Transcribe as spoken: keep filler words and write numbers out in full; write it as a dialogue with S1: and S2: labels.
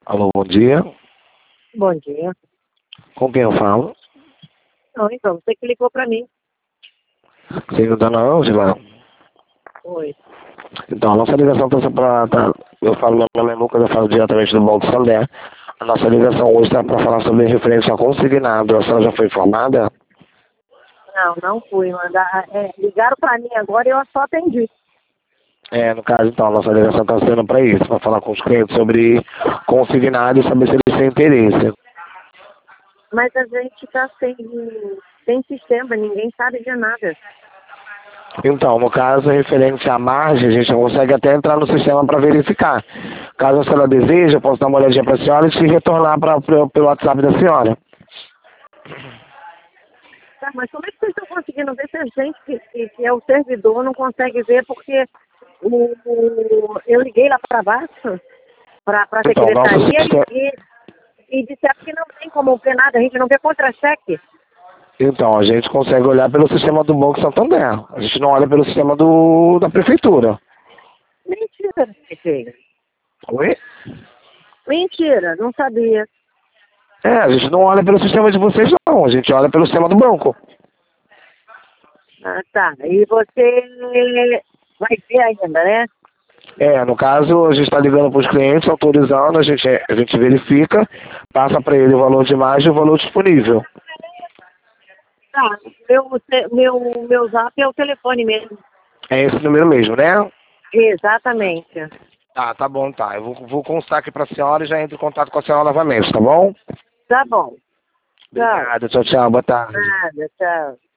S1: Alô, bom dia.
S2: Bom dia.
S1: Com quem eu falo?
S2: Não, então, você que ligou pra mim.
S1: Você não tá na Ângela?
S2: Oi.
S1: Então, a nossa ligação está para... Tá, eu falo, meu nome é Lucas, eu falo diretamente do Banco Santander. A nossa ligação hoje está para falar sobre referência a consignado. A senhora já foi informada?
S2: Não, não fui. Mandar, é, ligaram pra mim agora e eu só atendi.
S1: É, no caso, então, a nossa ligação está sendo para isso, para falar com os clientes sobre consignado e saber se eles têm interesse.
S2: Mas a gente tá sem, sem sistema, ninguém sabe de nada.
S1: Então, no caso, referente à margem, a gente não consegue até entrar no sistema para verificar. Caso a senhora deseje, eu posso dar uma olhadinha para a senhora e te retornar pra, pra, pelo WhatsApp da senhora.
S2: Tá, mas como é que vocês estão conseguindo ver se a gente que, que, que é o servidor não consegue ver? Porque o, o- eu liguei lá para baixo, para a
S1: Então, nosso
S2: secretaria,
S1: sistema...
S2: e, e, e disseram que não tem como ver nada, a gente não vê contra-cheque.
S1: Então, a gente consegue olhar pelo sistema do Banco Santander. A gente não olha pelo sistema do, da prefeitura.
S2: Mentira, filho.
S1: Oi?
S2: Mentira, não sabia.
S1: É, a gente não olha pelo sistema de vocês, não. A gente olha pelo sistema do banco.
S2: Ah, tá. E você vai ver ainda, né?
S1: É, no caso, a gente está ligando para os clientes, autorizando, a gente, a gente verifica, passa para ele o valor de margem e o valor disponível.
S2: Tá. Meu, meu, meu zap é o telefone mesmo.
S1: É esse número mesmo, né?
S2: Exatamente.
S1: Tá, tá bom, tá. Eu vou, vou constar aqui para a senhora e já entro em contato com a senhora novamente, tá bom?
S2: Tá bom. Tchau.
S1: Obrigado, tchau, tchau, boa tarde.
S2: Nada, tchau.